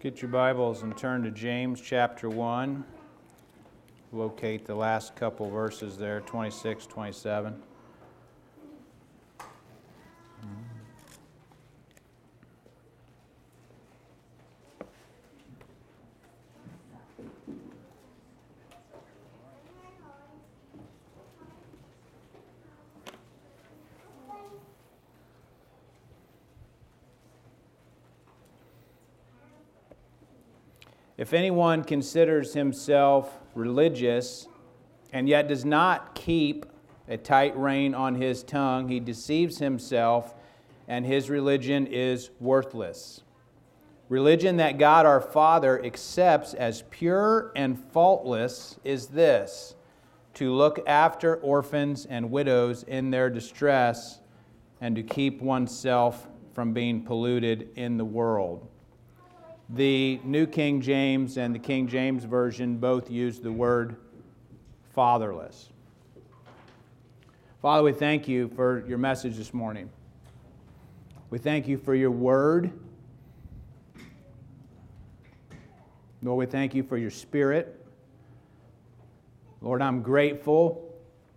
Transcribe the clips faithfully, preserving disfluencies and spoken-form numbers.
Get your Bibles and turn to James chapter one. Locate the last couple verses there, twenty-six, twenty-seven. If anyone considers himself religious and yet does not keep a tight rein on his tongue, he deceives himself and his religion is worthless. Religion that God our Father accepts as pure and faultless is this: to look after orphans and widows in their distress and to keep oneself from being polluted in the world. The New King James and the King James Version both use the word fatherless. Father, we thank you for your message this morning. We thank you for your word. Lord, we thank you for your Spirit. Lord, I'm grateful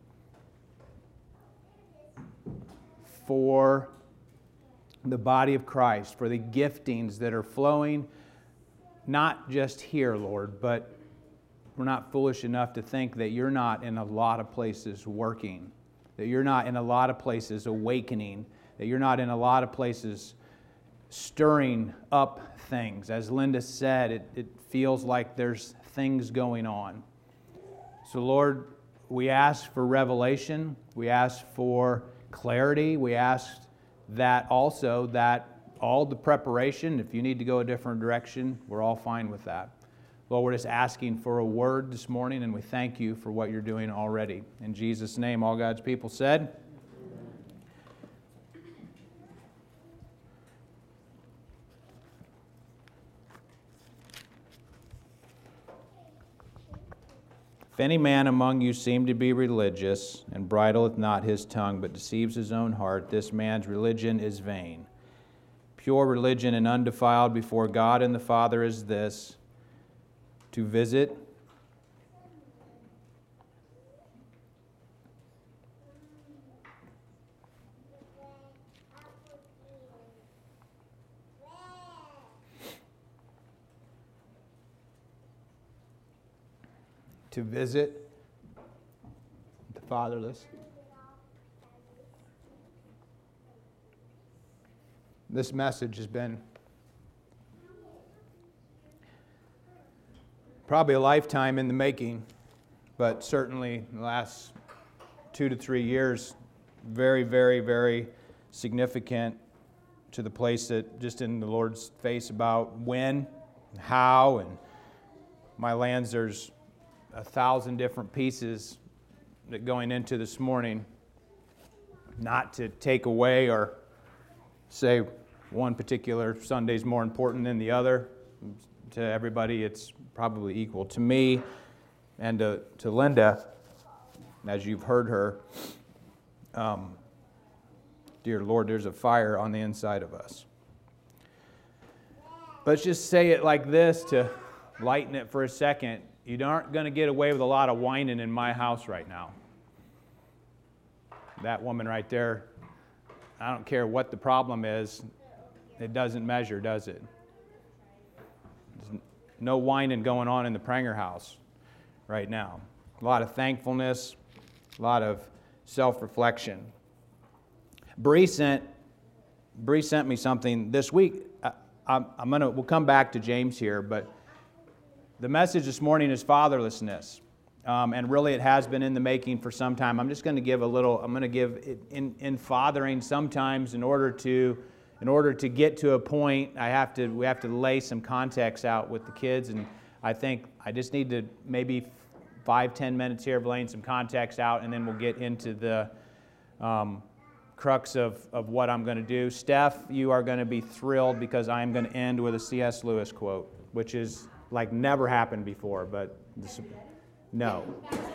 for the body of Christ, for the giftings that are flowing not just here, Lord, but we're not foolish enough to think that you're not in a lot of places working, that you're not in a lot of places awakening, that you're not in a lot of places stirring up things. As Linda said, it, it feels like there's things going on. So, Lord, we ask for revelation. We ask for clarity. We ask that also that all the preparation, if you need to go a different direction, we're all fine with that. Lord, we're just asking for a word this morning, and we thank you for what you're doing already. In Jesus' name, all God's people said. If any man among you seem to be religious, and bridleth not his tongue, but deceives his own heart, this man's religion is vain. Pure religion and undefiled before God and the Father is this: to visit to visit the fatherless. This message has been probably a lifetime in the making, but certainly in the last two to three years, very, very, very significant to the place that just in the Lord's face about when, how, and my lands, there's a thousand different pieces that going into this morning, not to take away or say one particular Sunday is more important than the other. To everybody, it's probably equal. To me and to, to Linda, as you've heard her, um, dear Lord, there's a fire on the inside of us. Let's just say it like this to lighten it for a second. You aren't going to get away with a lot of whining in my house right now. That woman right there, I don't care what the problem is, it doesn't measure, does it? There's no whining going on in the Pranger house right now. A lot of thankfulness, a lot of self-reflection. Bree sent, Bree sent me something this week. I, I'm, I'm gonna, we'll come back to James here, but the message this morning is fatherlessness. Um, and really it has been in the making for some time. I'm just going to give a little, I'm going to give it in, in fathering sometimes in order to in order to get to a point, I have to we have to lay some context out with the kids, and I think I just need to maybe five, ten minutes here of laying some context out, and then we'll get into the um, crux of, of what I'm going to do. Steph, you are going to be thrilled because I'm going to end with a C S Lewis quote, which is like never happened before, but this, no.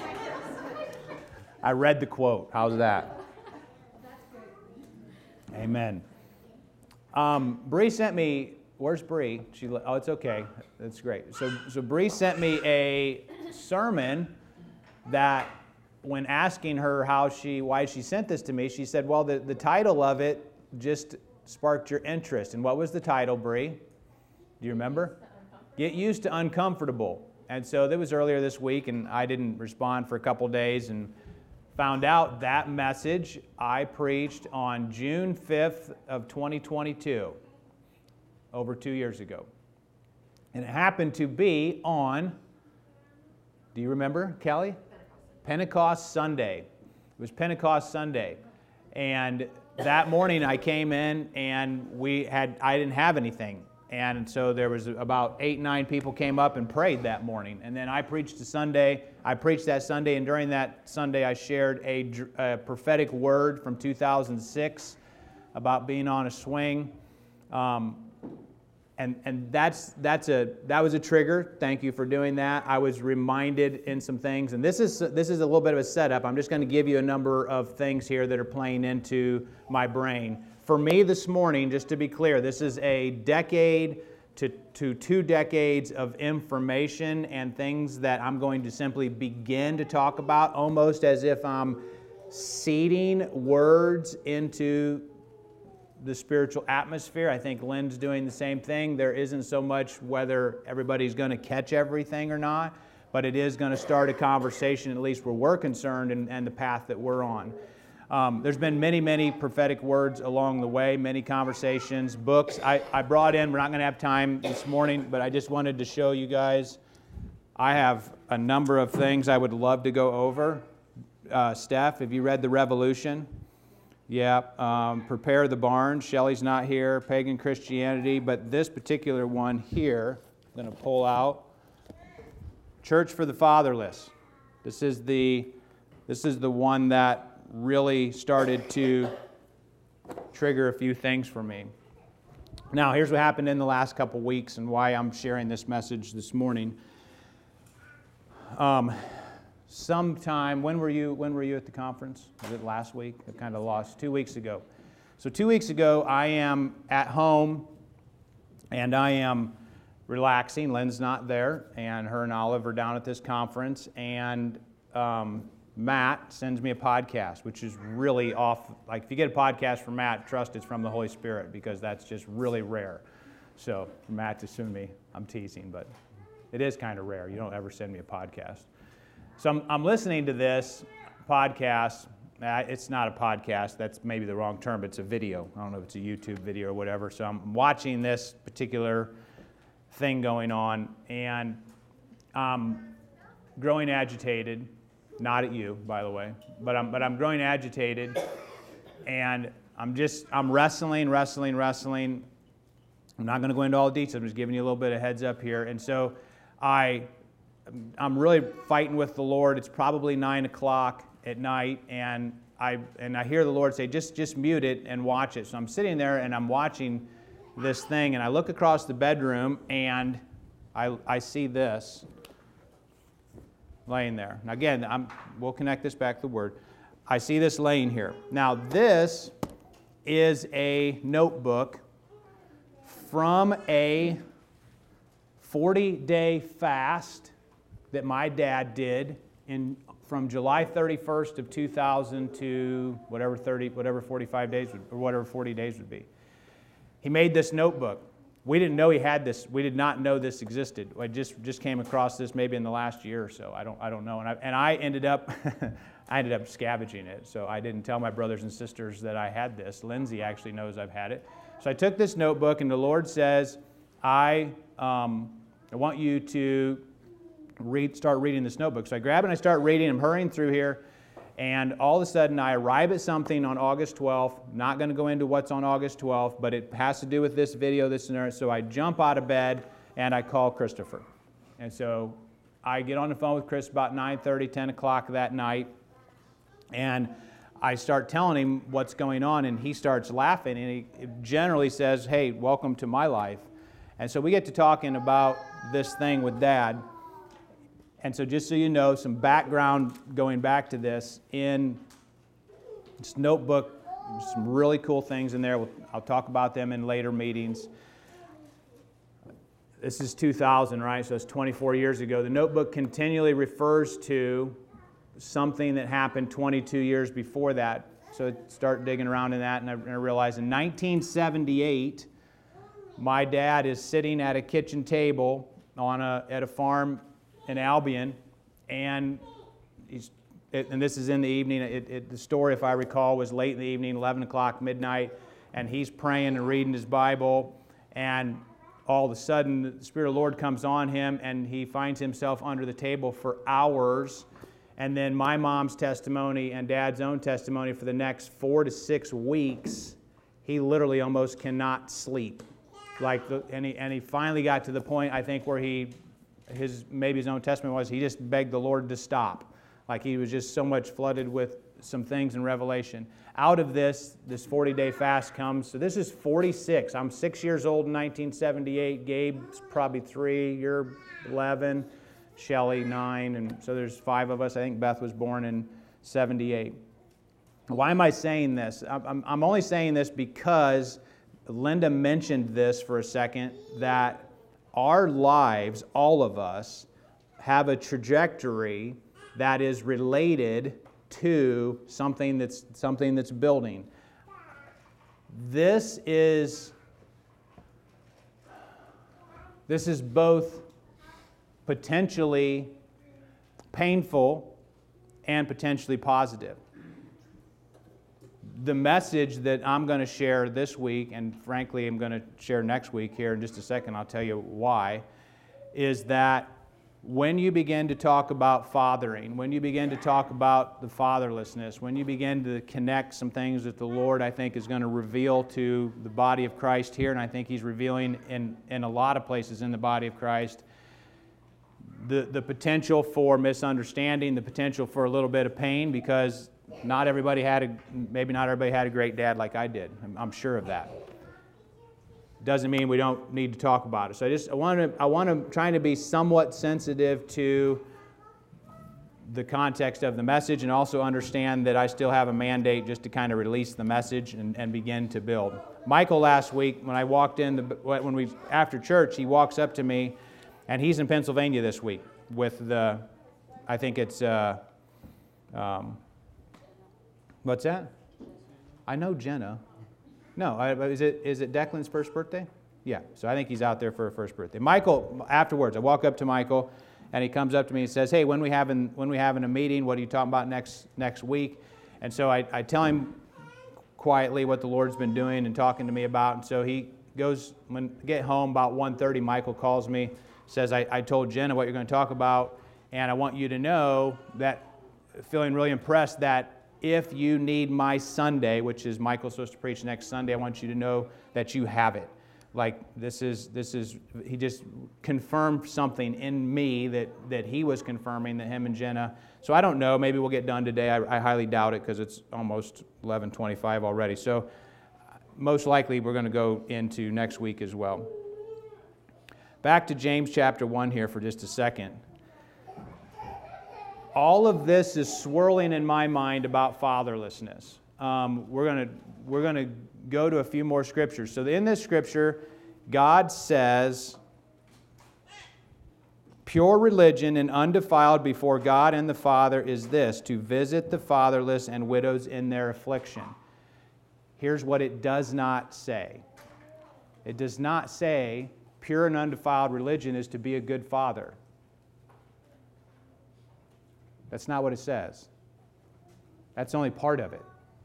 I read the quote. How's that? Amen. Um, Bree sent me where's Bree? She, oh, it's okay. That's great. So, so Bree sent me a sermon that, when asking her how she, why she sent this to me, she said, well, the, the title of it just sparked your interest. And what was the title, Bree? Do you remember? Get used to uncomfortable. And so that was earlier this week, and I didn't respond for a couple days, and found out that message I preached on June fifth of twenty twenty-two, over two years ago. And it happened to be on, do you remember, Kelly? Pentecost Sunday. It was Pentecost Sunday. And that morning I came in and we had, I didn't have anything. And so there was about eight, nine people came up and prayed that morning. And then I preached a Sunday. I preached that Sunday, and during that Sunday I shared a, a prophetic word from two thousand six about being on a swing. Um, and and that's that's a that was a trigger. Thank you for doing that. I was reminded in some things, and this is this is a little bit of a setup. I'm just going to give you a number of things here that are playing into my brain. For me this morning, just to be clear, this is a decade to, to two decades of information and things that I'm going to simply begin to talk about, almost as if I'm seeding words into the spiritual atmosphere. I think Lynn's doing the same thing. There isn't so much whether everybody's going to catch everything or not, but it is going to start a conversation, at least where we're concerned, and, and the path that we're on. Um, there's been many, many prophetic words along the way, many conversations, books. I, I brought in, we're not going to have time this morning, but I just wanted to show you guys. I have a number of things I would love to go over. Uh, Steph, have you read The Revolution? Yeah. Um, Prepare the Barn. Shelley's not here. Pagan Christianity. But this particular one here, I'm going to pull out. Church for the Fatherless. This is the, this is the one that really started to trigger a few things for me. Now, here's what happened in the last couple weeks and why I'm sharing this message this morning. Um, sometime, when were you when were you at the conference? Was it last week? I kind of lost. Two weeks ago. So two weeks ago, I am at home and I am relaxing. Lynn's not there, and her and Olive are down at this conference, and um, Matt sends me a podcast, which is really off. Like, if you get a podcast from Matt, trust it's from the Holy Spirit, because that's just really rare. So for Matt to send me, I'm teasing, but it is kind of rare. You don't ever send me a podcast. So I'm, I'm listening to this podcast. Uh, it's not a podcast. That's maybe the wrong term, but it's a video. I don't know if it's a YouTube video or whatever. So I'm watching this particular thing going on, and I'm growing agitated. Not at you, by the way, but I'm but I'm growing agitated, and I'm just I'm wrestling, wrestling, wrestling. I'm not going to go into all the details. I'm just giving you a little bit of heads up here. And so I I'm really fighting with the Lord. It's probably nine o'clock at night, and I and I hear the Lord say, just just mute it and watch it. So I'm sitting there and I'm watching this thing, and I look across the bedroom and I I see this laying there. Now again, I'm, we'll connect this back to the Word. I see this laying here. Now this is a notebook from a forty-day fast that my dad did in from July thirty-first of two thousand to whatever thirty, whatever forty-five days would, or whatever forty days would be. He made this notebook. We didn't know he had this. We did not know this existed. I just just came across this maybe in the last year or so. I don't I don't know. And I and I ended up I ended up scavenging it. So I didn't tell my brothers and sisters that I had this. Lindsay actually knows I've had it. So I took this notebook, and the Lord says, I um, I want you to read start reading this notebook. So I grab it and I start reading. I'm hurrying through here. And all of a sudden, I arrive at something on August twelfth. Not going to go into what's on August twelfth, but it has to do with this video, this and that. So I jump out of bed, and I call Christopher. And so I get on the phone with Chris about nine thirty, ten o'clock that night, and I start telling him what's going on, and he starts laughing, and he generally says, hey, welcome to my life. And so we get to talking about this thing with Dad. And so just so you know, some background going back to this, in this notebook, some really cool things in there. I'll talk about them in later meetings. this is two thousand, right? So it's twenty-four years ago. The notebook continually refers to something that happened twenty-two years before that. So I start digging around in that, and I, and I realize in nineteen seventy-eight, my dad is sitting at a kitchen table on a at a farm in Albion, and he's it, and this is in the evening. It, it, the story, if I recall, was late in the evening, eleven o'clock, midnight, and he's praying and reading his Bible, and all of a sudden the Spirit of the Lord comes on him, and he finds himself under the table for hours. And then my mom's testimony and Dad's own testimony for the next four to six weeks, he literally almost cannot sleep. Like, the, and he and he finally got to the point, I think, where he, his maybe his own testimony was he just begged the Lord to stop. Like, he was just so much flooded with some things in Revelation. Out of this, this forty-day fast comes. So this is forty-six. I'm six years old in nineteen seventy-eight. Gabe's probably three. You're eleven. Shelley, nine, and so there's five of us. I think Beth was born in seventy-eight. Why am I saying this? I'm, I'm only saying this because Linda mentioned this for a second, that our lives, all of us, have a trajectory that is related to something that's something that's building. This is this is both potentially painful and potentially positive. The message that I'm going to share this week, and frankly I'm going to share next week here in just a second, I'll tell you why, is that when you begin to talk about fathering, when you begin to talk about the fatherlessness, when you begin to connect some things that the Lord, I think, is going to reveal to the body of Christ here, and I think He's revealing in, in a lot of places in the body of Christ, The, the potential for misunderstanding, the potential for a little bit of pain, because not everybody had a, maybe not everybody had a great dad like I did. I'm, I'm sure of that. Doesn't mean we don't need to talk about it. So I just I want to I want to trying to be somewhat sensitive to the context of the message, and also understand that I still have a mandate just to kind of release the message and, and begin to build. Michael last week, when I walked in, the, when we after church, he walks up to me. And he's in Pennsylvania this week with the, I think it's, uh, um, what's that? I know Jenna. No, I, is it is it Declan's first birthday? Yeah, so I think he's out there for her first birthday. Michael, afterwards, I walk up to Michael, and he comes up to me and says, hey, when we having when we having a meeting, what are you talking about next next week? And so I, I tell him quietly what the Lord's been doing and talking to me about. And so he goes, when I get home about one thirty, Michael calls me, says, I, I told Jenna what you're going to talk about, and I want you to know that, feeling really impressed, that if you need my Sunday, which is Michael's supposed to preach next Sunday, I want you to know that you have it. Like, this is, this is, he just confirmed something in me that, that he was confirming, that him and Jenna. So I don't know, maybe we'll get done today. I, I highly doubt it, because it's almost eleven twenty-five already. So most likely we're going to go into next week as well. Back to James chapter one here for just a second. All of this is swirling in my mind about fatherlessness. Um, we're going to we're going to go to a few more scriptures. So in this scripture, God says, pure religion and undefiled before God and the Father is this, to visit the fatherless and widows in their affliction. Here's what it does not say. It does not say pure and undefiled religion is to be a good father. That's not what it says. That's only part of it.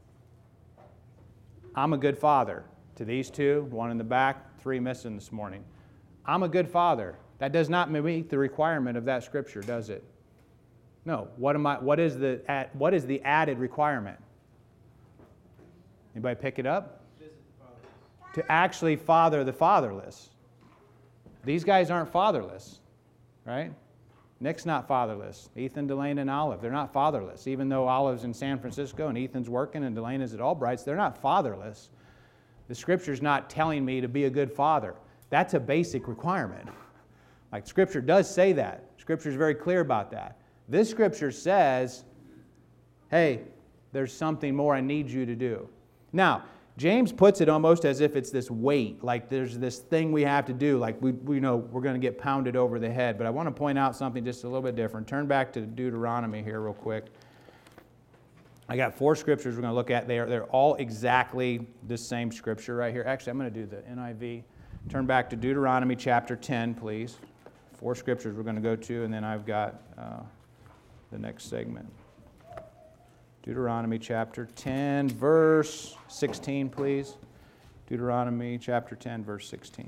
I'm a good father to these two, one in the back, three missing this morning. I'm a good father. That does not meet the requirement of that scripture, does it? No. What am I? What is the what is the added requirement? Anybody pick it up? To actually father the fatherless. These guys aren't fatherless, right? Nick's not fatherless. Ethan, Delane, and Olive, they're not fatherless. Even though Olive's in San Francisco and Ethan's working and Delane is at Albright's, they're not fatherless. The Scripture's not telling me to be a good father. That's a basic requirement. Like, Scripture does say that. Scripture's very clear about that. This Scripture says, hey, there's something more I need you to do. Now, James puts it almost as if it's this weight, like there's this thing we have to do, like we, we know we're going to get pounded over the head. But I want to point out something just a little bit different. Turn back to Deuteronomy here real quick. I got four scriptures we're going to look at. They're, they're all exactly the same scripture right here. Actually, I'm going to do the N I V. Turn back to Deuteronomy chapter ten, please. Four scriptures we're going to go to, and then I've got uh, the next segment. Deuteronomy chapter ten, verse sixteen, please. Deuteronomy chapter ten, verse sixteen.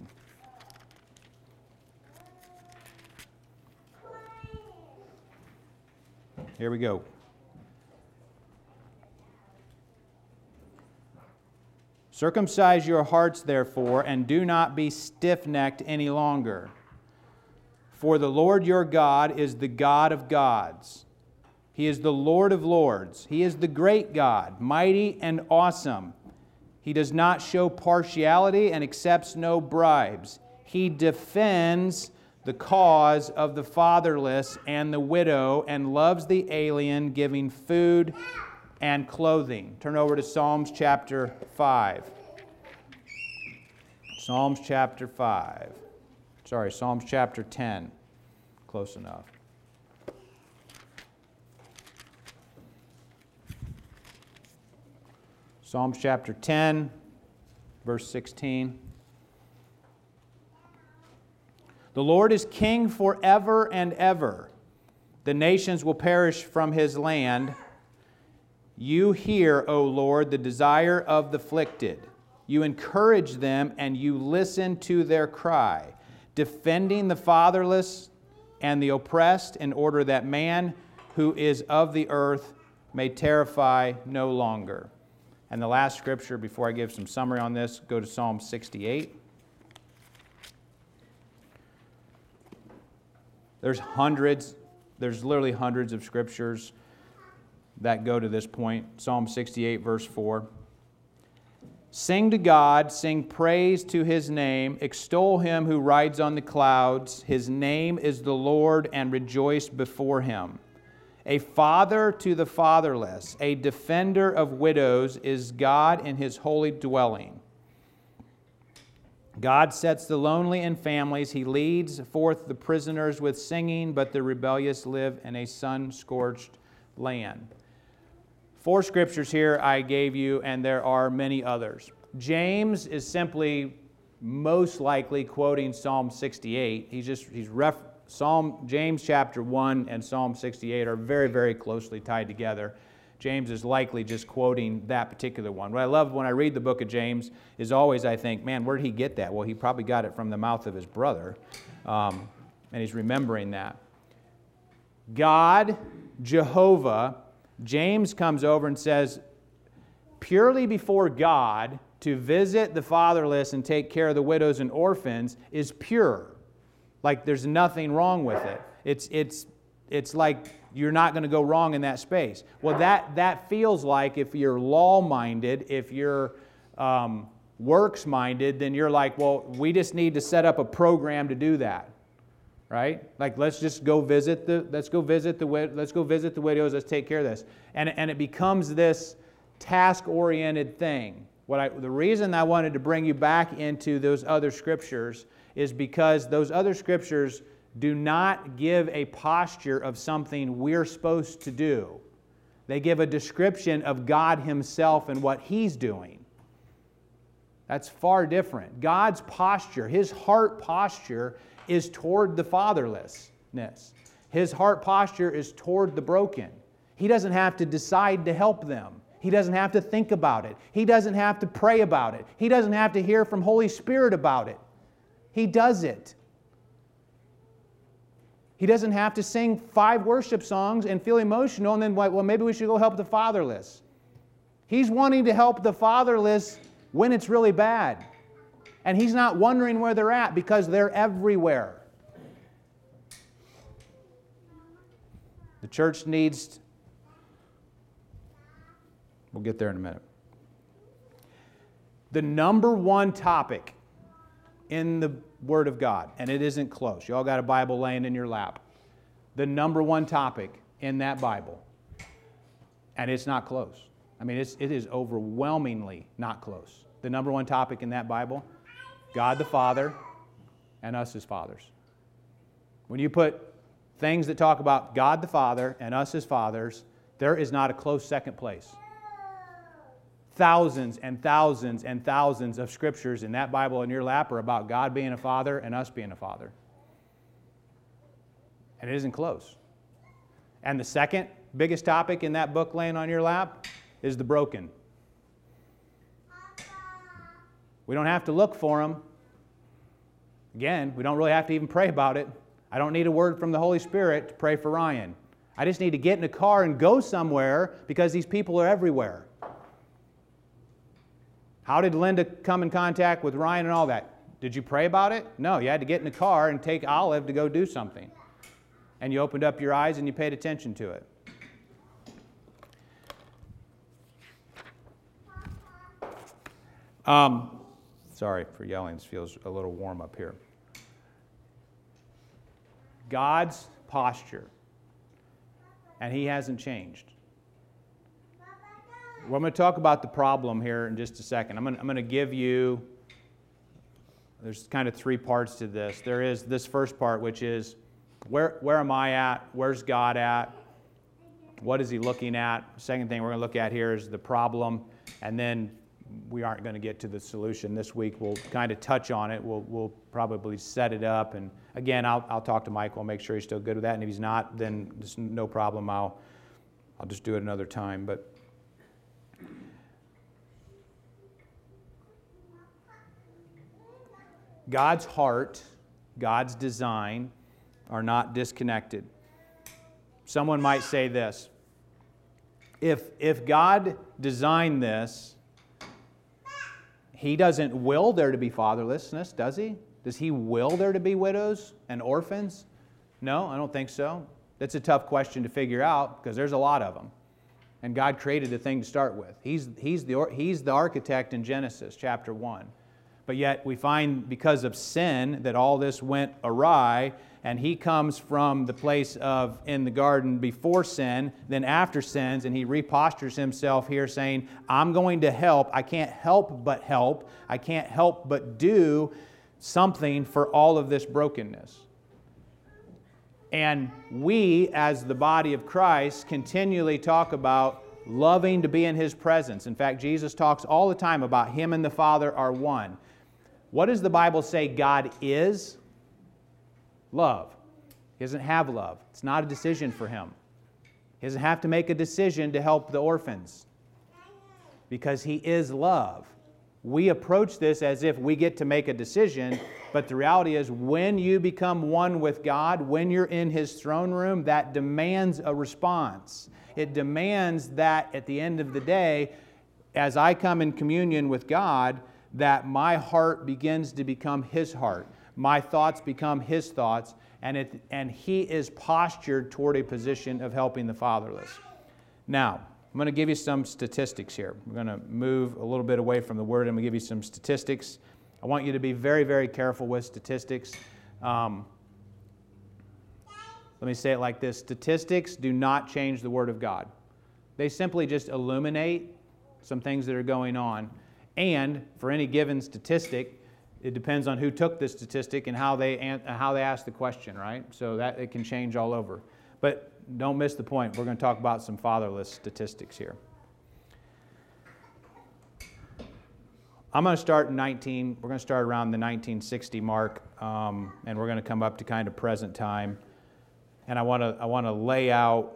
Here we go. Circumcise your hearts, therefore, and do not be stiff-necked any longer. For the Lord your God is the God of gods. He is the Lord of lords. He is the great God, mighty and awesome. He does not show partiality and accepts no bribes. He defends the cause of the fatherless and the widow and loves the alien, giving food and clothing. Turn over to Psalms chapter five. Psalms chapter five. Sorry, Psalms chapter ten. Close enough. Psalms chapter ten, verse sixteen. The Lord is king forever and ever. The nations will perish from his land. You hear, O Lord, the desire of the afflicted. You encourage them and you listen to their cry, defending the fatherless and the oppressed in order that man who is of the earth may terrify no longer. And the last scripture, before I give some summary on this, go to Psalm sixty-eight. There's hundreds, there's literally hundreds of scriptures that go to this point. Psalm sixty-eight, verse four. Sing to God, sing praise to His name, extol Him who rides on the clouds. His name is the Lord, and rejoice before Him. A father to the fatherless, a defender of widows is God in His holy dwelling. God sets the lonely in families. He leads forth the prisoners with singing, but the rebellious live in a sun-scorched land. Four scriptures here I gave you, and there are many others. James is simply most likely quoting Psalm sixty-eight. He's just he's ref. Psalm James chapter one and Psalm sixty-eight are very, very closely tied together. James is likely just quoting that particular one. What I love when I read the book of James is always I think, man, where did he get that? Well, he probably got it from the mouth of his brother, um, and he's remembering that. God, Jehovah, James comes over and says, purely before God, to visit the fatherless and take care of the widows and orphans is pure. Like there's nothing wrong with it. It's it's it's like you're not going to go wrong in that space. Well, that that feels like if you're law-minded, if you're um, works-minded, then you're like, well, we just need to set up a program to do that, right? Like let's just go visit the let's go visit the let's go visit the widows. Let's take care of this, and and it becomes this task-oriented thing. What I the reason I wanted to bring you back into those other scriptures is because those other scriptures do not give a posture of something we're supposed to do. They give a description of God Himself and what He's doing. That's far different. God's posture, His heart posture, is toward the fatherlessness. His heart posture is toward the broken. He doesn't have to decide to help them. He doesn't have to think about it. He doesn't have to pray about it. He doesn't have to hear from Holy Spirit about it. He does it. He doesn't have to sing five worship songs and feel emotional and then, well, maybe we should go help the fatherless. He's wanting to help the fatherless when it's really bad. And He's not wondering where they're at because they're everywhere. The church needs, we'll get there in a minute. The number one topic in the Word of God, and it isn't close. You all got a Bible laying in your lap. The number one topic in that Bible, and it's not close. I mean, it's, it is overwhelmingly not close. The number one topic in that Bible, God the Father and us as fathers. When you put things that talk about God the Father and us as fathers, there is not a close second place. Thousands and thousands and thousands of scriptures in that Bible in your lap are about God being a father and us being a father. And it isn't close. And the second biggest topic in that book laying on your lap is the broken. We don't have to look for them. Again, we don't really have to even pray about it. I don't need a word from the Holy Spirit to pray for Ryan. I just need to get in a car and go somewhere because these people are everywhere. How did Linda come in contact with Ryan and all that? Did you pray about it? No, you had to get in the car and take Olive to go do something. And you opened up your eyes and you paid attention to it. Um, sorry for yelling. This feels a little warm up here. God's posture, and He hasn't changed. Well, I'm going to talk about the problem here in just a second. I'm going to, I'm going to give you, there's kind of three parts to this. There is this first part, which is, where, where am I at? Where's God at? What is He looking at? Second thing we're going to look at here is the problem, and then we aren't going to get to the solution this week. We'll kind of touch on it. We'll, we'll probably set it up. And again, I'll, I'll talk to Michael and make sure he's still good with that. And if he's not, then just no problem. I'll, I'll just do it another time. But God's heart, God's design are not disconnected. Someone might say this. If, if God designed this, He doesn't will there to be fatherlessness, does He? Does He will there to be widows and orphans? No, I don't think so. That's a tough question to figure out because there's a lot of them. And God created the thing to start with. He's, he's, the, he's the architect in Genesis chapter one. But yet we find because of sin that all this went awry, and He comes from the place of in the garden before sin, then after sins, and He repostures Himself here saying, I'm going to help. I can't help but help. I can't help but do something for all of this brokenness. And we, as the body of Christ, continually talk about loving to be in His presence. In fact, Jesus talks all the time about Him and the Father are one. What does the Bible say God is? Love. He doesn't have love. It's not a decision for Him. He doesn't have to make a decision to help the orphans because He is love. We approach this as if we get to make a decision, but the reality is when you become one with God, when you're in His throne room, that demands a response. It demands that at the end of the day, as I come in communion with God, that my heart begins to become His heart. My thoughts become His thoughts, and, it, and He is postured toward a position of helping the fatherless. Now, I'm going to give you some statistics here. We're going to move a little bit away from the Word. I'm going to give you some statistics. I want you to be very, very careful with statistics. Um, let me say it like this. Statistics do not change the Word of God. They simply just illuminate some things that are going on. And for any given statistic, it depends on who took the statistic and how they how they asked the question, right? So that it can change all over. But don't miss the point. We're going to talk about some fatherless statistics here. I'm going to start in nineteen. We're going to start around the nineteen sixty mark, um, and we're going to come up to kind of present time. And I want to I want to lay out.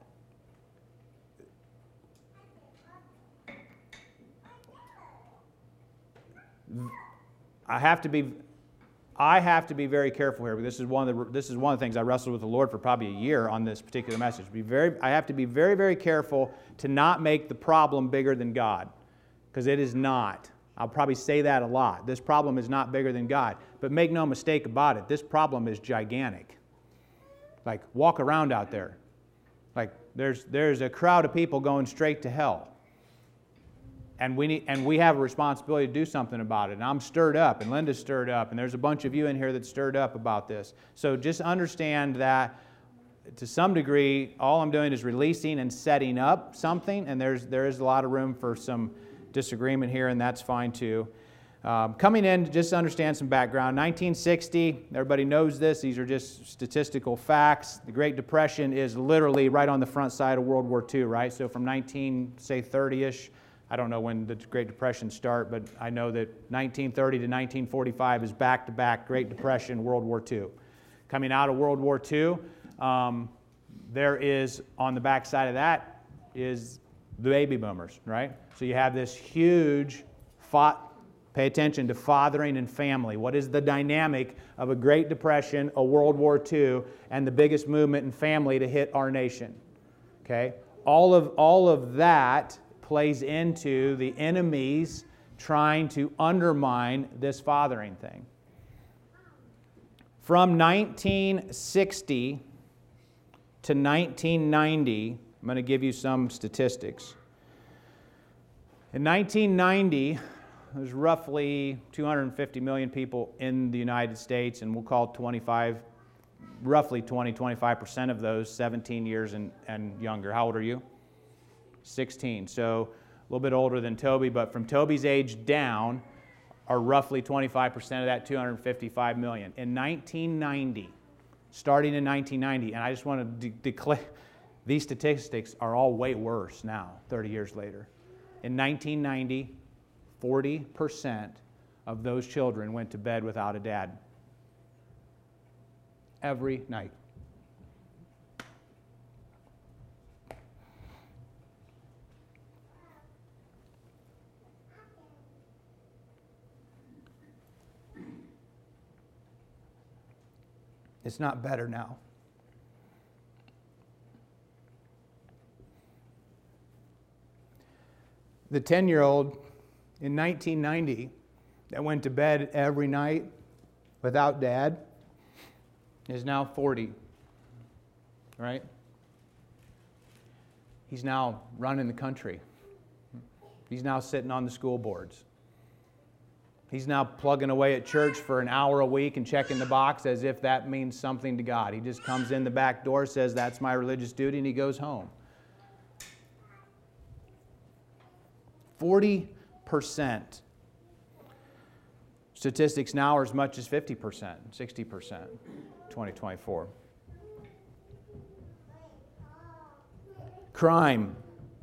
I have to be, I have to be very careful here. This is one of the this is one of the things I wrestled with the Lord for probably a year on this particular message. Be very, I have to be very, very careful to not make the problem bigger than God, because it is not. I'll probably say that a lot. This problem is not bigger than God. But make no mistake about it, this problem is gigantic. Like, walk around out there. Like, there's there's a crowd of people going straight to hell. And we need, and we have a responsibility to do something about it. And I'm stirred up, and Linda's stirred up, and there's a bunch of you in here that's stirred up about this. So just understand that to some degree, all I'm doing is releasing and setting up something, and there's there is a lot of room for some disagreement here, and that's fine too. Um, coming in, just to understand some background, nineteen sixty, everybody knows this, these are just statistical facts. The Great Depression is literally right on the front side of World War Two, right? So from nineteen, say thirty-ish, I don't know when the Great Depression start, but I know that nineteen thirty to nineteen forty-five is back-to-back Great Depression, World War Two. Coming out of World War Two, um, there is, on the backside of that, is the baby boomers, right? So you have this huge fought. Pay attention to fathering and family. What is the dynamic of a Great Depression, a World War Two, and the biggest movement in family to hit our nation? Okay? All of, all of that plays into the enemies trying to undermine this fathering thing. From nineteen sixty to nineteen ninety, I'm going to give you some statistics. In nineteen ninety, there's roughly two hundred fifty million people in the United States, and we'll call twenty-five, roughly twenty, twenty-five percent of those seventeen years and, and younger. How old are you? sixteen. So a little bit older than Toby, but from Toby's age down are roughly twenty-five percent of that two hundred fifty-five million. In nineteen ninety, starting in nineteen ninety, and I just want to de- declare, these statistics are all way worse now, thirty years later. In nineteen ninety, forty percent of those children went to bed without a dad. Every night. It's not better now. The ten-year-old in nineteen ninety that went to bed every night without dad is now forty, right? He's now running the country. He's now sitting on the school boards. He's now plugging away at church for an hour a week and checking the box as if that means something to God. He just comes in the back door, says, that's my religious duty, and he goes home. forty percent. Statistics now are as much as fifty percent, sixty percent, twenty twenty-four. Crime,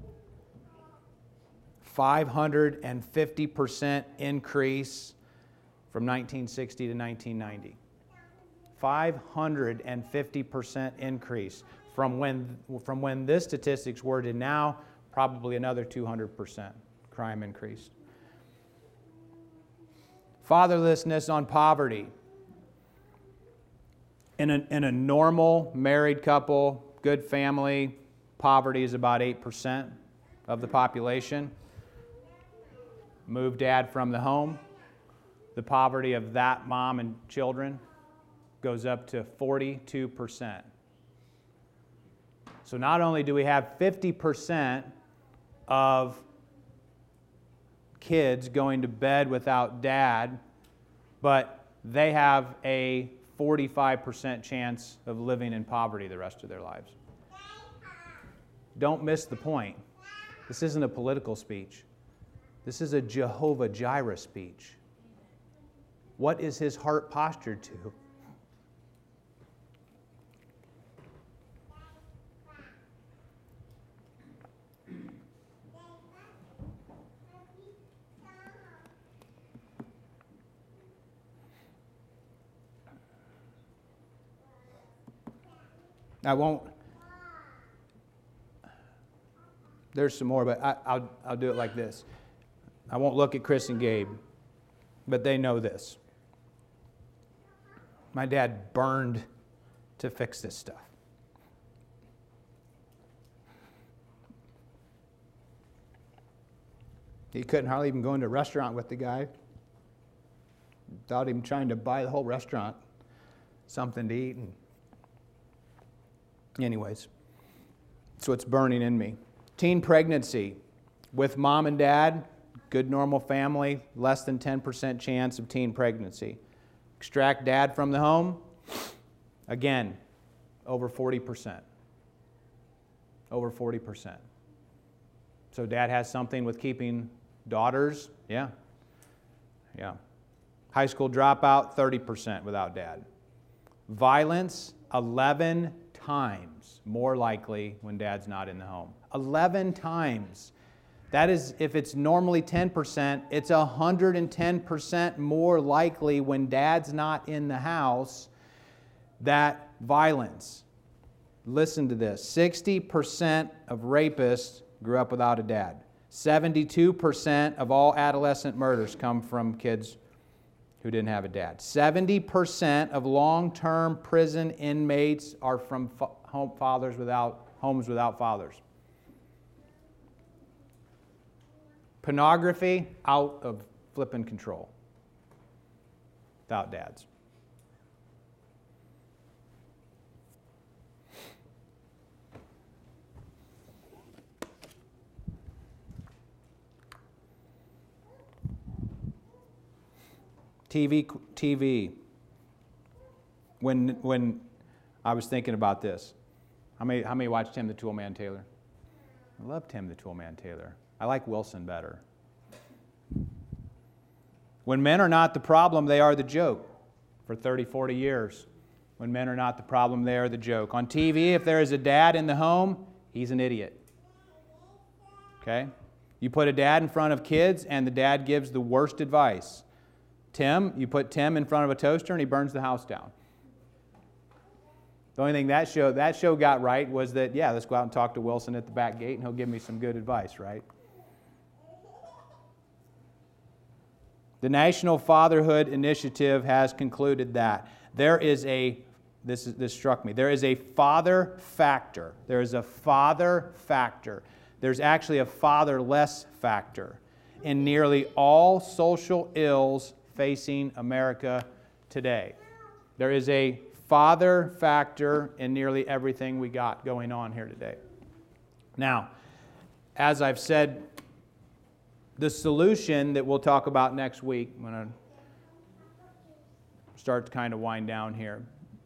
five hundred fifty percent increase from nineteen sixty to nineteen ninety. five hundred fifty percent increase from when, from when this statistics were to now, probably another two hundred percent crime increased. Fatherlessness on poverty. In a, in a normal married couple, good family, poverty is about eight percent of the population. Move dad from the home, the poverty of that mom and children goes up to forty-two percent. So not only do we have fifty percent of kids going to bed without dad, but they have a forty-five percent chance of living in poverty the rest of their lives. Don't miss the point. This isn't a political speech. This is a Jehovah Jireh speech. What is his heart postured to? I won't, there's some more, but I, I'll, I'll do it like this. I won't look at Chris and Gabe, but they know this. My dad burned to fix this stuff. He couldn't hardly even go into a restaurant with the guy without him trying to buy the whole restaurant something to eat. And anyways, so it's burning in me. Teen pregnancy with mom and dad, good normal family, less than ten percent chance of teen pregnancy. Extract dad from the home, again, over forty percent. Over forty percent. So dad has something with keeping daughters? Yeah. Yeah. High school dropout, thirty percent without dad. Violence, eleven times more likely when dad's not in the home. eleven times. That is, if it's normally ten percent, it's one hundred ten percent more likely when dad's not in the house, that violence. Listen to this. sixty percent of rapists grew up without a dad. seventy-two percent of all adolescent murders come from kids who didn't have a dad. seventy percent of long-term prison inmates are from fa- home fathers without homes without fathers. Pornography, out of flipping control. Without dads. T V, T V. When when I was thinking about this, how many how many watched Tim the Toolman Taylor? I love Tim the Toolman Taylor. I like Wilson better. When men are not the problem, they are the joke. For thirty, forty years, when men are not the problem, they are the joke. On T V, if there is a dad in the home, he's an idiot. Okay? You put a dad in front of kids, and the dad gives the worst advice. Tim, you put Tim in front of a toaster and he burns the house down. The only thing that show, that show got right was that, yeah, let's go out and talk to Wilson at the back gate and he'll give me some good advice, right? The National Fatherhood Initiative has concluded that there is a, this, is, this struck me, there is a father factor. There is a father factor. There's actually a fatherless factor in nearly all social ills facing America today. There is a father factor in nearly everything we got going on here today. Now, as I've said, the solution that we'll talk about next week, I'm going to start to kind of wind down here.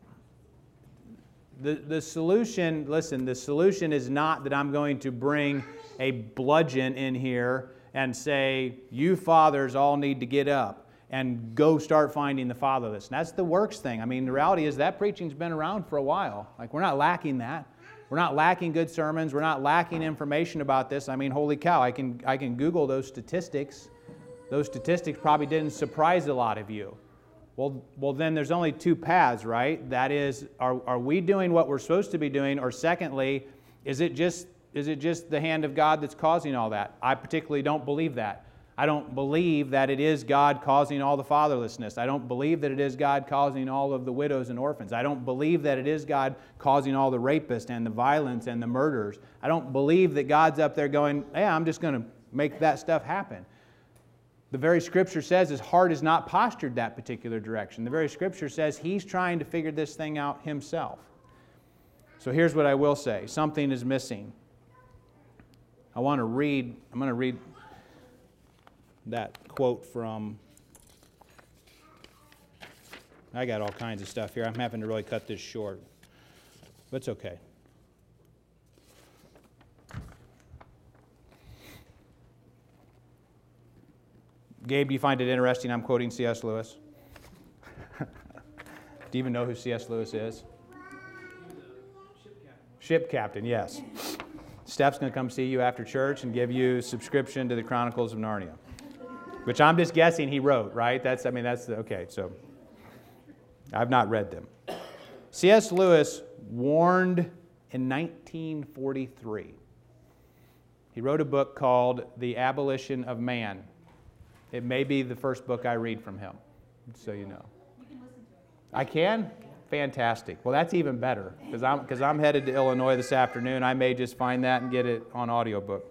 The, the solution, listen, the solution is not that I'm going to bring a bludgeon in here and say, you fathers all need to get up and go start finding the fatherless. And that's the works thing. I mean, the reality is that preaching's been around for a while. Like, we're not lacking that. We're not lacking good sermons. We're not lacking information about this. I mean, holy cow, I can, I can Google those statistics. Those statistics probably didn't surprise a lot of you. Well, well, then there's only two paths, right? That is, are, are we doing what we're supposed to be doing? Or secondly, is it just, is it just the hand of God that's causing all that? I particularly don't believe that. I don't believe that it is God causing all the fatherlessness. I don't believe that it is God causing all of the widows and orphans. I don't believe that it is God causing all the rapists and the violence and the murders. I don't believe that God's up there going, hey, I'm just going to make that stuff happen. The very Scripture says his heart is not postured that particular direction. The very Scripture says he's trying to figure this thing out himself. So here's what I will say. Something is missing. I want to read, I'm going to read that quote from, I got all kinds of stuff here. I'm having to really cut this short, but it's okay. Gabe, do you find it interesting I'm quoting C S Lewis? Do you even know who C S Lewis is? Ship captain. Ship captain, yes. Steph's going to come see you after church and give you subscription to the Chronicles of Narnia. Which I'm just guessing he wrote, right? That's, I mean, that's, the, okay, so I've not read them. C S Lewis warned in nineteen forty-three. He wrote a book called The Abolition of Man. It may be the first book I read from him, so you know. You can listen to it. I can? Fantastic. Well, that's even better, because I'm, because I'm headed to Illinois this afternoon. I may just find that and get it on audiobook.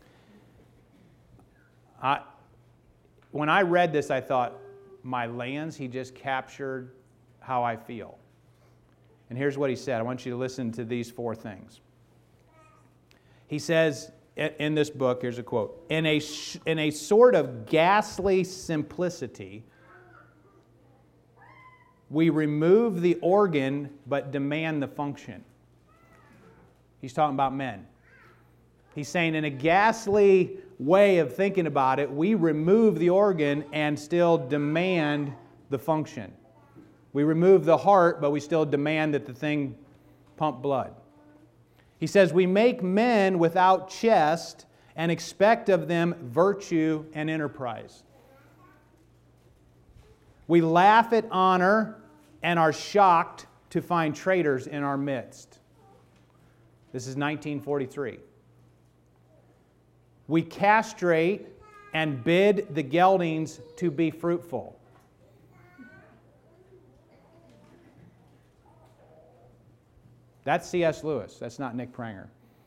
I... When I read this, I thought, my lands, he just captured how I feel. And here's what he said. I want you to listen to these four things. He says in this book, here's a quote, in a, in a sort of ghastly simplicity, We remove the organ but demand the function. He's talking about men. He's saying in a ghastly way of thinking about it, we remove the organ and still demand the function. We remove the heart, but we still demand that the thing pump blood. He says we make men without chest and expect of them virtue and enterprise. We laugh at honor and are shocked to find traitors in our midst. This is nineteen forty-three. We castrate and bid the geldings to be fruitful. That's C S Lewis. That's not Nick Pranger.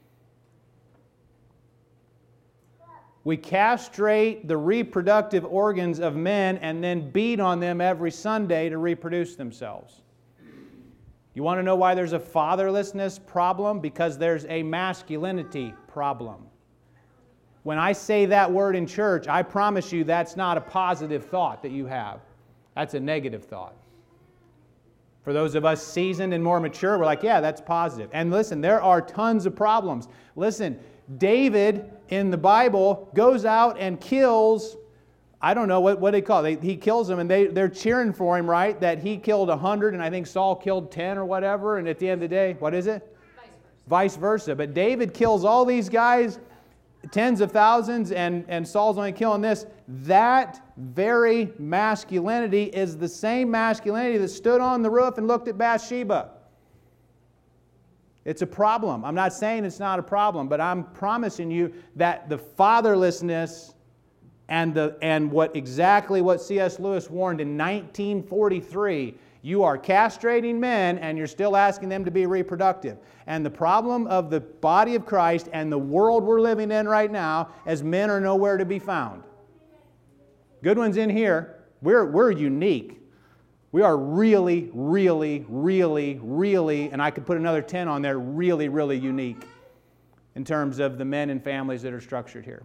We castrate the reproductive organs of men and then beat on them every Sunday to reproduce themselves. You want to know why there's a fatherlessness problem? Because there's a masculinity problem. When I say that word in church, I promise you that's not a positive thought that you have. That's a negative thought. For those of us seasoned and more mature, we're like, yeah, that's positive. And listen, there are tons of problems. Listen, David in the Bible goes out and kills, I don't know, what, what do they call it? They, he kills them and they, they're cheering for him, right? That he killed a hundred and I think Saul killed ten or whatever. And at the end of the day, what is it? Vice versa. Vice versa. But David kills all these guys, tens of thousands, and, and Saul's only killing this. That very masculinity is the same masculinity that stood on the roof and looked at Bathsheba. It's a problem. I'm not saying it's not a problem, but I'm promising you that the fatherlessness and the and what exactly what C S Lewis warned in nineteen forty-three, you are castrating men and you're still asking them to be reproductive. And the problem of the body of Christ and the world we're living in right now is men are nowhere to be found. Good ones in here. We're, we're unique. We are really, really, really, really, and I could put another ten on there, really, really unique in terms of the men and families that are structured here.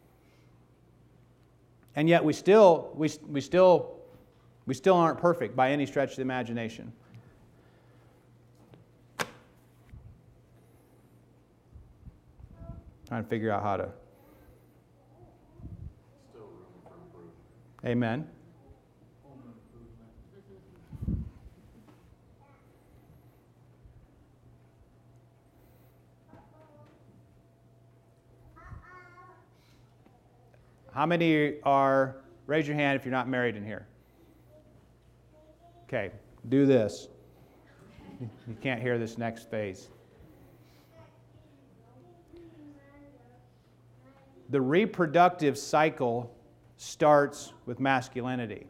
And yet we still, we, we still, we still aren't perfect by any stretch of the imagination. Trying to figure out how to. Still room for improvement. Amen. How many are, raise your hand if you're not married in here. Okay, do this. You can't hear this next phase. The reproductive cycle starts with masculinity.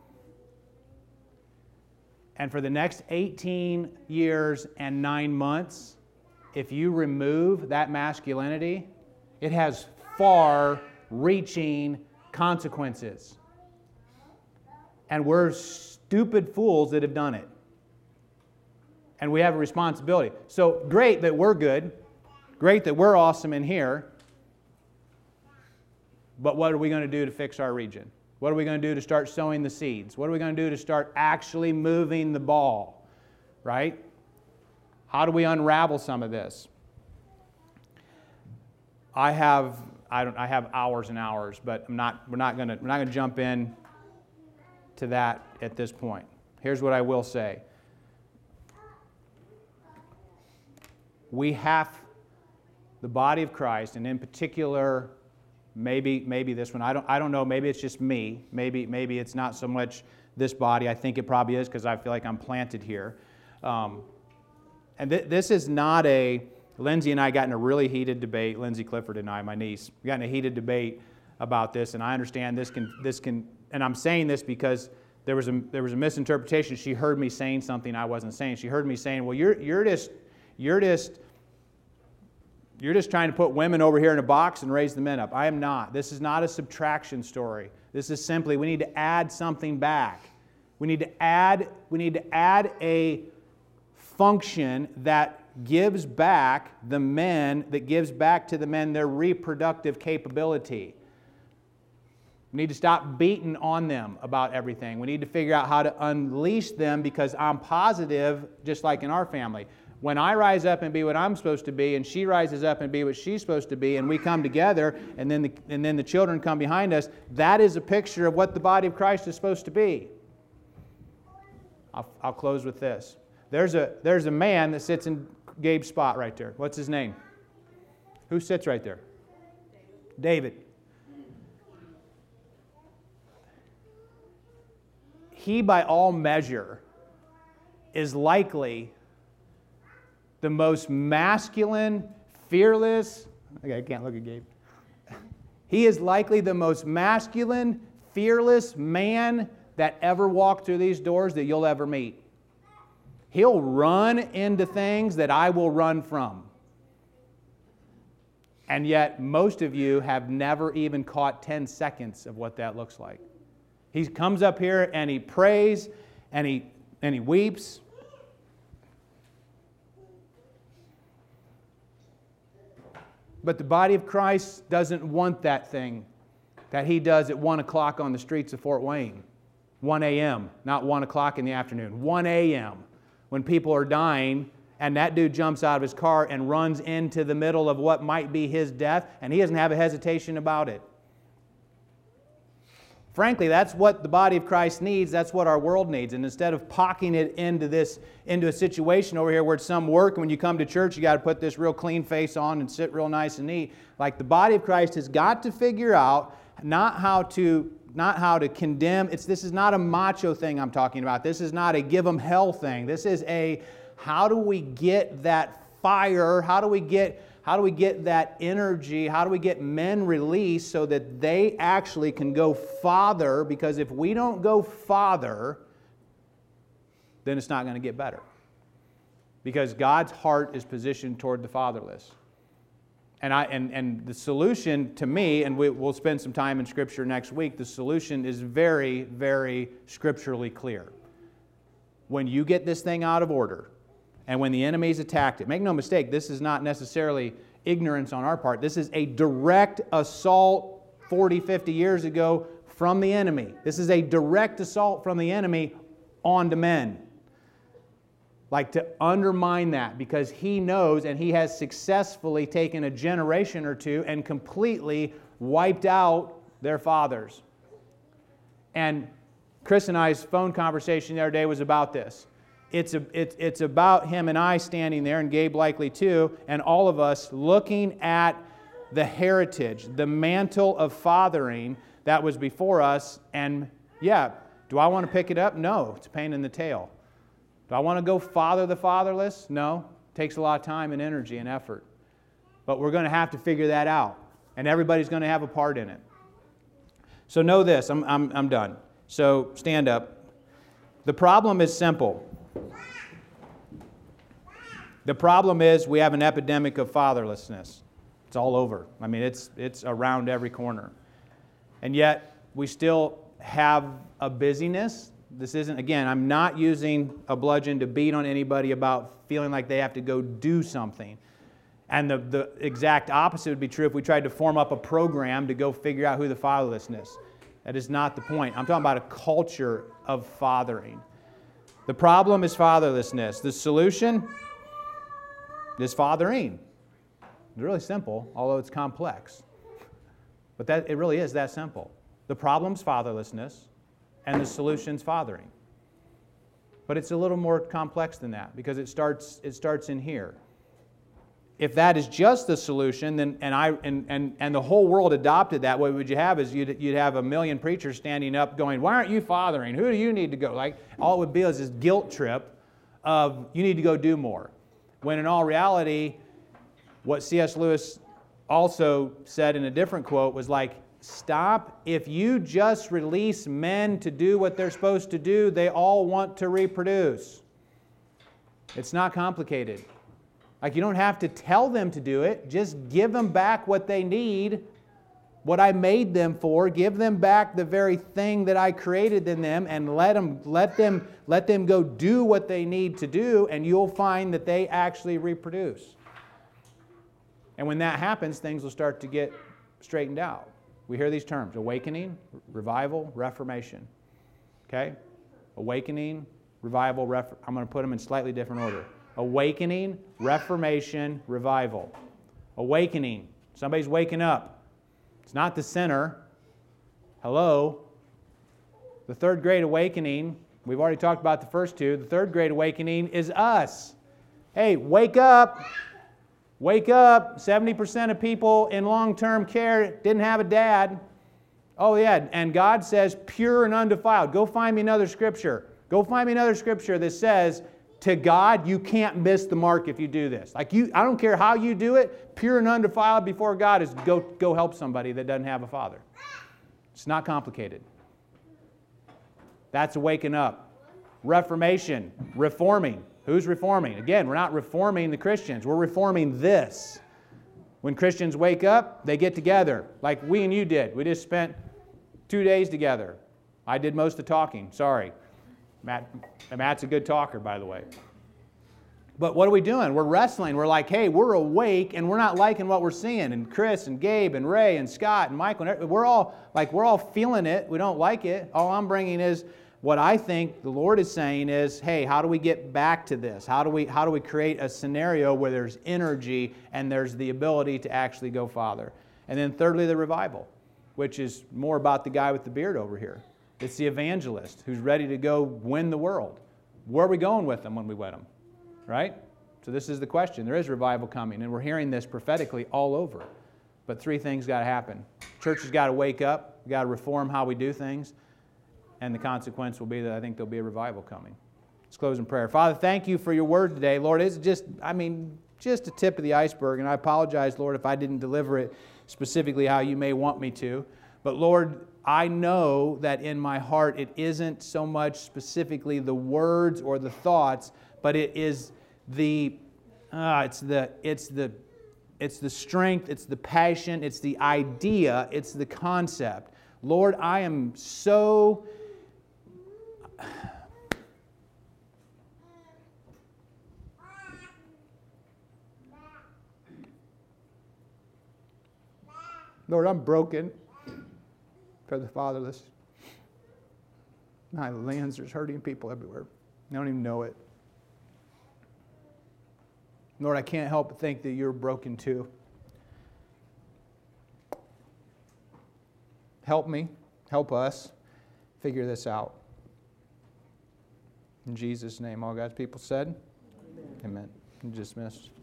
And for the next eighteen years and nine months, if you remove that masculinity, it has far-reaching consequences. And we're stupid fools that have done it. And we have a responsibility. So great that we're good. Great that we're awesome in here. But what are we going to do to fix our region? What are we going to do to start sowing the seeds? What are we going to do to start actually moving the ball? Right? How do we unravel some of this? I have I don't I have hours and hours, but I'm not we're not going to we're not going to jump in to that at this point. Here's what I will say. We have the body of Christ, and in particular, maybe maybe this one, I don't I don't know, maybe it's just me. Maybe maybe it's not so much this body. I think it probably is because I feel like I'm planted here. Um, and th- this is not a, Lindsay and I got in a really heated debate, Lindsay Clifford and I, my niece, we got in a heated debate about this, and I understand this can, this can, and I'm saying this because there was a, there was a misinterpretation. She heard me saying something I wasn't saying. She heard me saying, well, you're, you're just, you're just, You're just trying to put women over here in a box and raise the men up. I am not. This is not a subtraction story. This is simply we need to add something back. We need to add, we need to add a function that gives back the men, that gives back to the men their reproductive capability. We need to stop beating on them about everything. We need to figure out how to unleash them, because I'm positive, just like in our family, when I rise up and be what I'm supposed to be, and she rises up and be what she's supposed to be, and we come together, and then the, and then the children come behind us, that is a picture of what the body of Christ is supposed to be. I'll, I'll close with this. There's a, there's a man that sits in Gabe's spot right there. What's his name? Who sits right there? David. He, by all measure, is likely the most masculine, fearless, okay, I can't look at Gabe. He is likely the most masculine, fearless man that ever walked through these doors that you'll ever meet. He'll run into things that I will run from. And yet, most of you have never even caught ten seconds of what that looks like. He comes up here and he prays and he, and he weeps. But the body of Christ doesn't want that thing that he does at one o'clock on the streets of Fort Wayne. one a.m., not one o'clock in the afternoon. one a.m. when people are dying, and that dude jumps out of his car and runs into the middle of what might be his death, and he doesn't have a hesitation about it. Frankly, that's what the body of Christ needs. That's what our world needs. And instead of pocketing it into this, into a situation over here where it's some work, and when you come to church, you got to put this real clean face on and sit real nice and neat. Like, the body of Christ has got to figure out not how to not how to condemn. It's this is not a macho thing I'm talking about. This is not a give them hell thing. This is a how do we get that fire? How do we get How do we get that energy? How do we get men released so that they actually can go farther? Because if we don't go farther, then it's not going to get better. Because God's heart is positioned toward the fatherless. And I and, and the solution to me, and we, we'll spend some time in Scripture next week, the solution is very, very scripturally clear. When you get this thing out of order, and when the enemy's attacked it, make no mistake, this is not necessarily ignorance on our part. This is a direct assault forty, fifty years ago from the enemy. This is a direct assault from the enemy onto men. Like, to undermine that, because he knows, and he has successfully taken a generation or two and completely wiped out their fathers. And Chris and I's phone conversation the other day was about this. It's, a, it, it's about him and I standing there, and Gabe likely too, and all of us looking at the heritage, the mantle of fathering that was before us. And yeah, do I want to pick it up? No, it's a pain in the tail. Do I want to go father the fatherless? No, it takes a lot of time and energy and effort. But we're going to have to figure that out, and everybody's going to have a part in it. So know this, I'm, I'm, I'm done. So stand up. The problem is simple. The problem is we have an epidemic of fatherlessness. It's all over. I mean, it's it's around every corner. And yet, we still have a busyness. This isn't, again, I'm not using a bludgeon to beat on anybody about feeling like they have to go do something. And the, the exact opposite would be true if we tried to form up a program to go figure out who the fatherlessness. That is not the point. I'm talking about a culture of fathering. The problem is fatherlessness. The solution is fathering. It's really simple, although it's complex. But that it really is that simple. The problem's fatherlessness, and the solution's fathering. But it's a little more complex than that, because it starts it starts in here. If that is just the solution, then and I and, and, and the whole world adopted that, what would you have is you'd, you'd have a million preachers standing up going, why aren't you fathering? Who do you need to go? Like, all it would be is this guilt trip of you need to go do more. When in all reality, what C S Lewis also said in a different quote was like, stop. If you just release men to do what they're supposed to do, they all want to reproduce. It's not complicated. Like, you don't have to tell them to do it. Just give them back what they need, what I made them for. Give them back the very thing that I created in them, and let them, let them, let them go do what they need to do, and you'll find that they actually reproduce. And when that happens, things will start to get straightened out. We hear these terms: awakening, revival, reformation. Okay? Awakening, revival, ref- I'm going to put them in slightly different order. Awakening, reformation, revival. Awakening. Somebody's waking up. It's not the sinner. Hello? The third great awakening, we've already talked about the first two. The third great awakening is us. Hey, wake up. Wake up. seventy percent of people in long-term care didn't have a dad. Oh, yeah, and God says pure and undefiled. Go find me another scripture. Go find me another scripture that says, to God, you can't miss the mark if you do this. Like you, I don't care how you do it, pure and undefiled before God is go, go help somebody that doesn't have a father. It's not complicated. That's waking up. Reformation, reforming. Who's reforming? Again, we're not reforming the Christians. We're reforming this. When Christians wake up, they get together, like we and you did. We just spent two days together. I did most of the talking. Sorry. Matt, Matt's a good talker, by the way. But what are we doing? We're wrestling. We're like, hey, we're awake, and we're not liking what we're seeing. And Chris and Gabe and Ray and Scott and Michael, and we're all like, we're all feeling it. We don't like it. All I'm bringing is what I think the Lord is saying is, hey, how do we get back to this? How do we how do we create a scenario where there's energy and there's the ability to actually go farther? And then thirdly, the revival, which is more about the guy with the beard over here. It's the evangelist who's ready to go win the world. Where are we going with them when we win them? Right? So this is the question. There is revival coming, and we're hearing this prophetically all over. But three things got to happen. Church has got to wake up. We've got to reform how we do things. And the consequence will be that I think there'll be a revival coming. Let's close in prayer. Father, thank you for your word today. Lord, it's just, I mean, just a tip of the iceberg. And I apologize, Lord, if I didn't deliver it specifically how you may want me to. But Lord, I know that in my heart it isn't so much specifically the words or the thoughts, but it is the, uh, it's the, it's the, it's the strength, it's the passion, it's the idea, it's the concept. Lord, I am so Lord, I'm broken for the fatherless. My lands, there's hurting people everywhere. I don't even know it. Lord, I can't help but think that you're broken too. Help me, help us figure this out. In Jesus' name, all God's people said, amen. Amen. Dismissed.